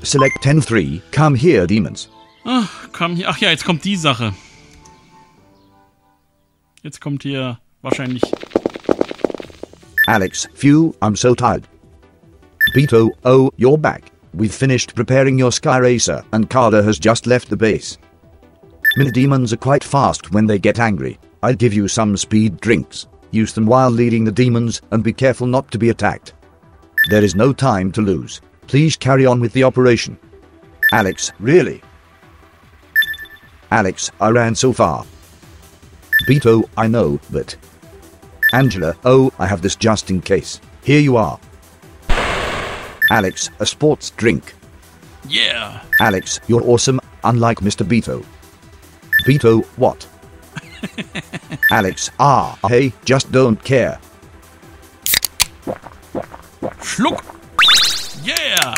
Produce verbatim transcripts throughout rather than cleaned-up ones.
select ten three. Come here, demons. Ach, komm hier. Ach ja, jetzt kommt die Sache. Jetzt kommt hier wahrscheinlich... Alex, phew, I'm so tired. Beto, oh, you're back. We've finished preparing your Sky Racer, and Carter has just left the base. Mini-demons are quite fast when they get angry. I'll give you some speed drinks. Use them while leading the demons, and be careful not to be attacked. There is no time to lose. Please carry on with the operation. Alex, really? Alex, I ran so far. Beto, I know, but... Angela, oh, I have this just in case. Here you are. Alex, a sports drink. Yeah! Alex, you're awesome, unlike Mister Beto. Beto, what? Alex, ah, hey, just don't care. Schluck! Yeah!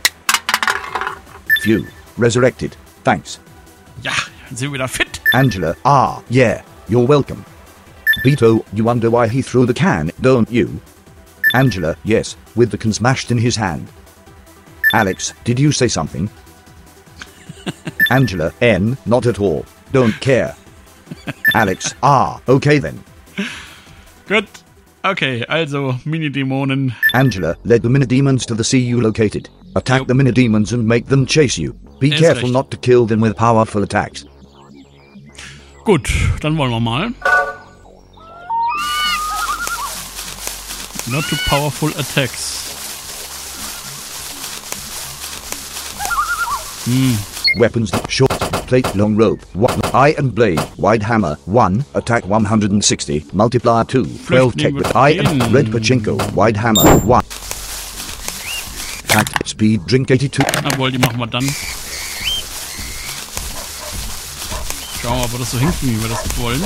Phew, resurrected. Thanks. Ja, dann sind wir wieder fit. Angela, ah, yeah, you're welcome. Beto, you wonder why he threw the can, don't you? Angela, yes, with the can smashed in his hand. Alex, did you say something? Angela, N, not at all. Don't care. Alex, ah, okay then. Gut. Okay, also Mini-Dämonen. Angela, lead the mini-demons to the sea you located. Attack Yep. the mini-demons and make them chase you. Be Ist careful recht. not to kill them with powerful attacks. Gut, dann wollen wir mal. Not too powerful attacks. Hm. Weapons, short, plate, long rope, one, eye and blade, wide hammer, one, attack one hundred sixty, multiplier two, twelve tech with eye and red pachinko, wide hammer, one. Attack, speed, drink eighty-two. Jawohl, die machen wir dann. Schauen wir mal, ob das so hinten, wie wir das wollen.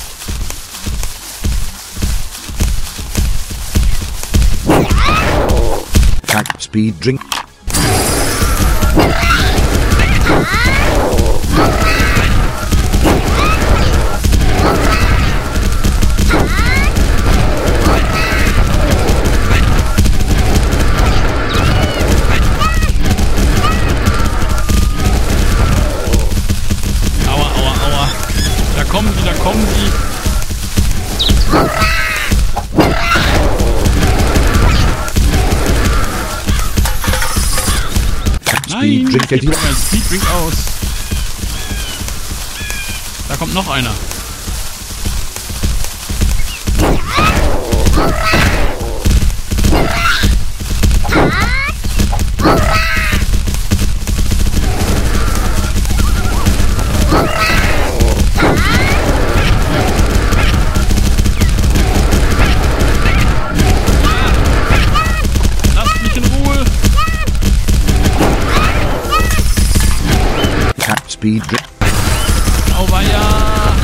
Attack, speed, drink. Aua, aua, aua. Da kommen die, da kommen die. Nein, Speed, drink geht eighty. mein Speed Drink aus. Da kommt noch einer. Lasst mich in Ruhe. Attack, speed, drink. Auweia.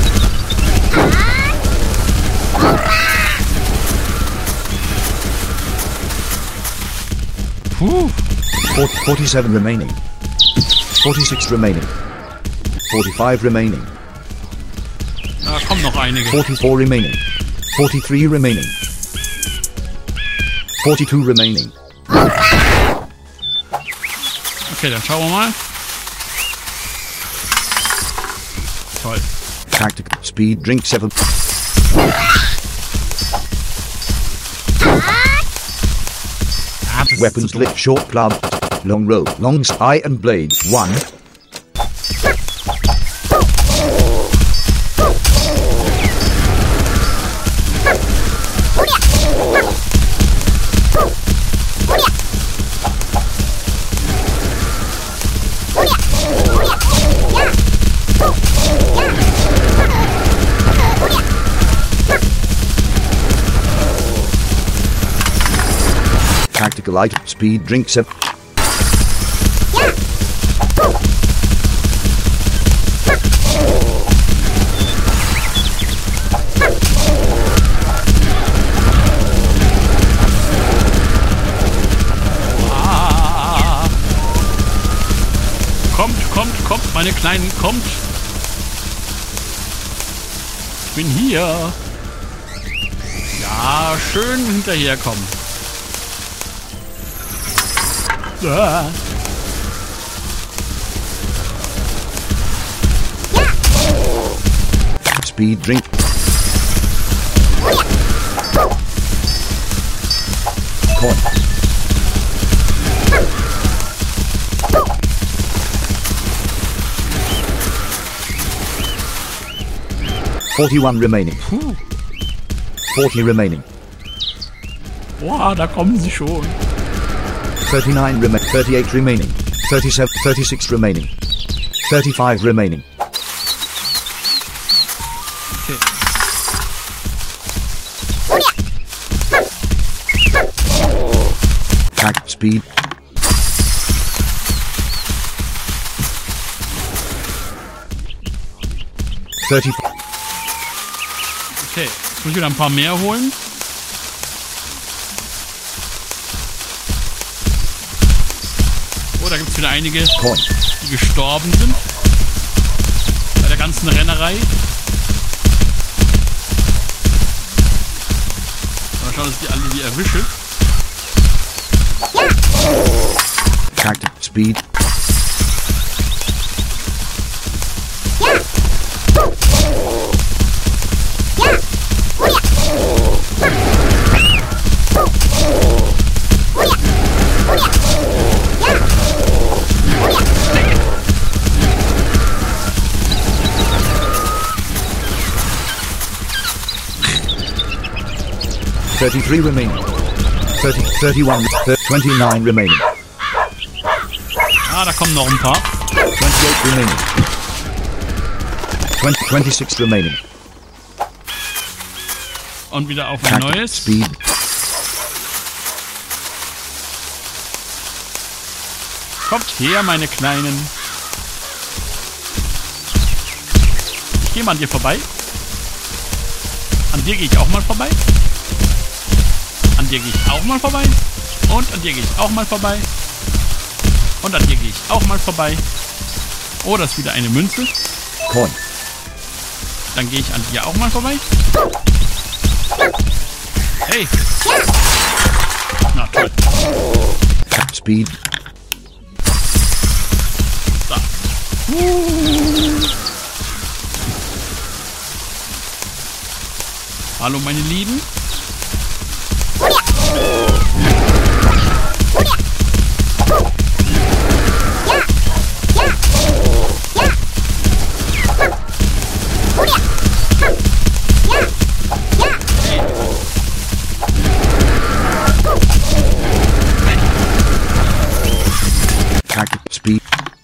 Puh. forty-seven remaining. forty-six remaining. forty-five remaining. Da kommen noch einige. forty-four remaining. forty-three remaining. forty-two remaining. Okay, dann schauen wir mal. Toll. Tactical speed, drink seven. Ah, das Weapons ist zu lit, doof. short club, long rope, long eye and blade. One. Tactical item, speed, drink seven. Ah. Kommt, kommt, kommt, meine Kleinen, kommt. Ich bin hier. Ja, schön hinterherkommen. Ah. speed, drink. Coin. Forty-one remaining. Puh. Forty remaining. Boah, da kommen sie schon. Thirty-nine remaining. Thirty-eight remaining. Thirty-seven. Thirty-six remaining. Thirty-five remaining. Okay. Attack speed. Thirty. Okay, jetzt muss ich wieder ein paar mehr holen. Oh, da gibt es wieder einige, Coin. die gestorben sind. Bei der ganzen Rennerei. Mal schauen, dass ich die alle die erwische. Attack speed. Thirty-three remaining. Thirty, thirty-one, twenty-nine remaining. Ah, da kommen noch ein paar. Twenty-eight remaining. Twenty, twenty-six remaining. Und wieder auf ein Attack neues. speed. Kommt her, meine Kleinen. Ich gehe mal an dir vorbei. An dir gehe ich auch mal vorbei. An dir gehe ich auch mal vorbei. Und an dir gehe ich auch mal vorbei. Und an dir gehe ich auch mal vorbei. Oh, das ist wieder eine Münze. Coin. Dann gehe ich an dir auch mal vorbei. Hey. Na toll. Attack speed. Da. Hallo meine Lieben. Attack speed.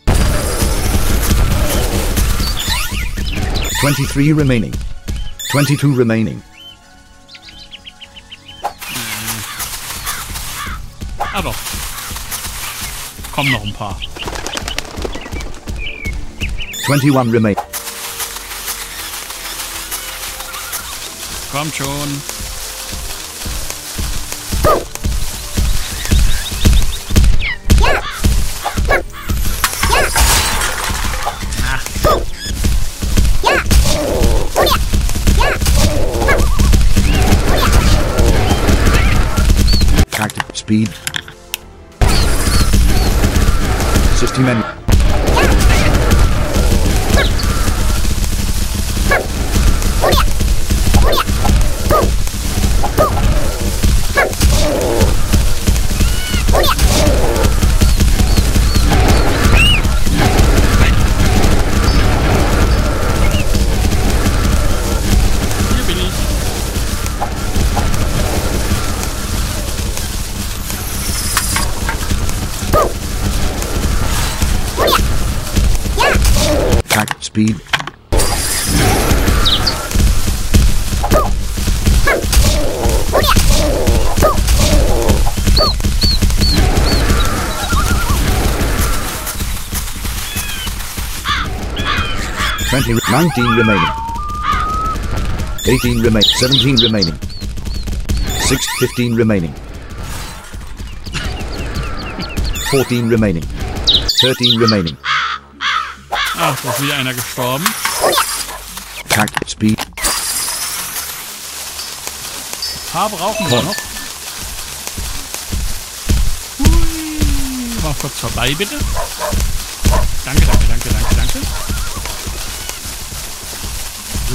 Twenty-three remaining. Twenty-two remaining. Ah doch. Kommen noch ein paar. Twenty-one remain. Kommt schon. Attack speed. Sixty men. Hier bin ich. Attack speed. Twenty, nineteen remaining. Eighteen remain. Seventeen remaining. Six, fifteen remaining. Fourteen remaining. Thirteen remaining. Ach, da ist wieder einer gestorben. Attack speed. Ein paar brauchen wir noch. Hui. Mal kurz vorbei, bitte. Danke, danke, danke, danke, danke. So.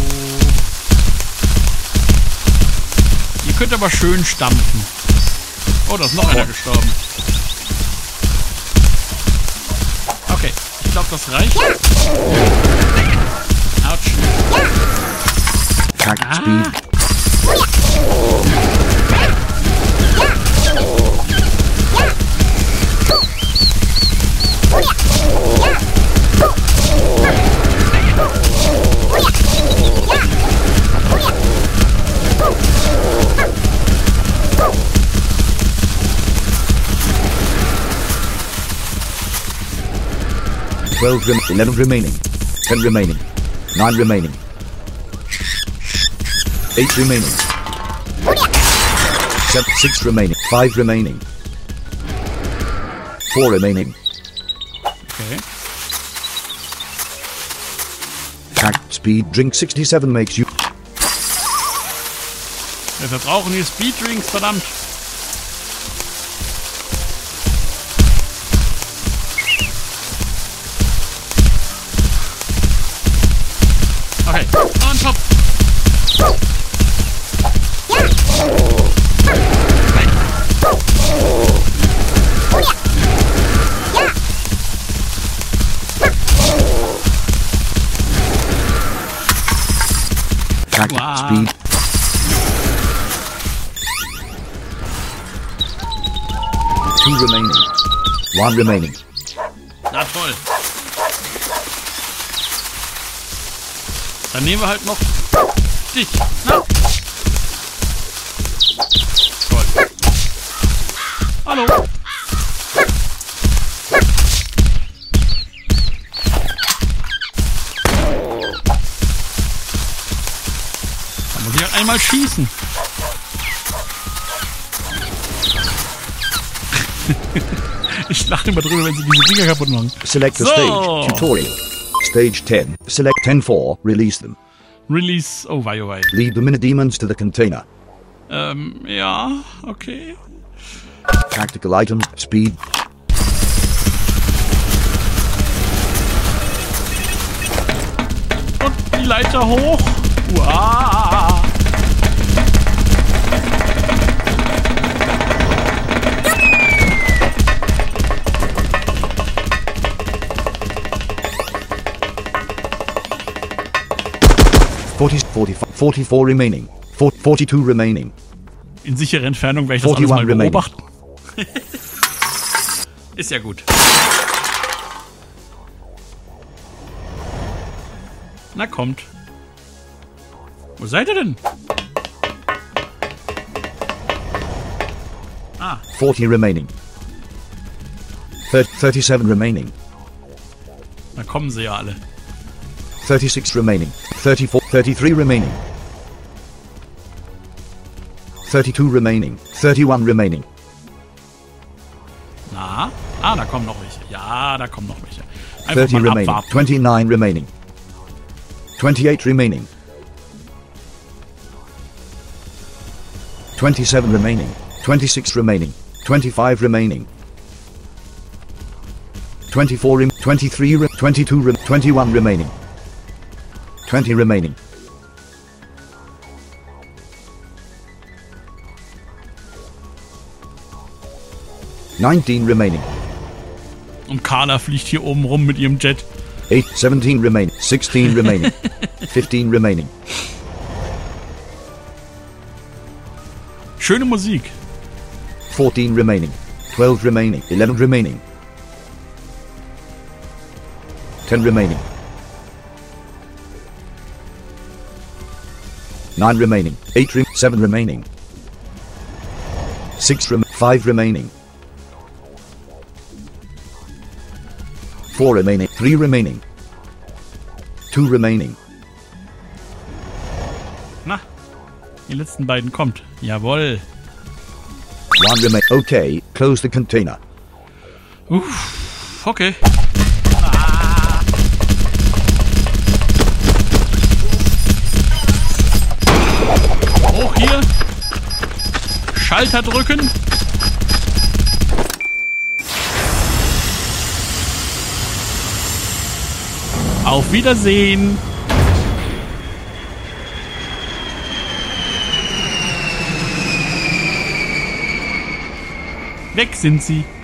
Ihr könnt aber schön stampfen. Oh, da ist noch einer gestorben. Okay, ich glaube, das reicht. Autsch. Attack Ah. speed. twelve, rem eleven remaining. ten remaining. nine remaining. eight remaining. seven, six remaining. five remaining. four remaining. Okay. Attack speed. Drink sixty-seven makes you... Wir verbrauchen hier Speeddrinks, verdammt. Okay, und hopp. Attack Wow. speed. Two remaining. One remaining. Na toll. Dann nehmen wir halt noch dich. Na. Toll. Hallo. Da muss ich halt einmal schießen. Ich lache immer drüber, wenn sie diese Dinger kaputt machen. Select the So. stage. Tutorial. Stage ten. Select ten four. Release them. Release. Oh wei, oh wei. Lead the mini demons to the container. Ähm, ja, okay. Tactical items. Speed. Und die Leiter hoch. Wow. forty, forty, forty-four remaining. four, forty-two remaining. In sicherer Entfernung werde ich das alles mal forty-one remaining. beobachten. Ist ja gut. Na kommt. Wo seid ihr denn? Ah, forty remaining. thirty, thirty-seven remaining. da kommen sie ja alle. thirty-six remaining. thirty-four, thirty-three remaining. thirty-two remaining. thirty-one remaining. Na? Ah, da kommen noch welche. Ja, da kommen noch welche. Einfach thirty mal remaining. abwarten. twenty-nine remaining. twenty-eight remaining. twenty-seven remaining. twenty-six remaining. twenty-five remaining. twenty-four, rem twenty-three, re twenty-two, rem twenty-one remaining. twenty remaining. nineteen remaining. Und Carla fliegt hier oben rum mit ihrem Jet. eight, seventeen remaining. sixteen remaining. fifteen remaining. Schöne Musik. fourteen remaining. twelve remaining. eleven remaining. ten remaining. nine remaining. eight, re seven remaining. six, rem five remaining. four remaining. three remaining. two remaining. Na, die letzten beiden kommt. Jawohl. one remain. Okay, close the container. Uff, okay. Hoch hier. Schalter drücken. Auf Wiedersehen. Weg sind sie.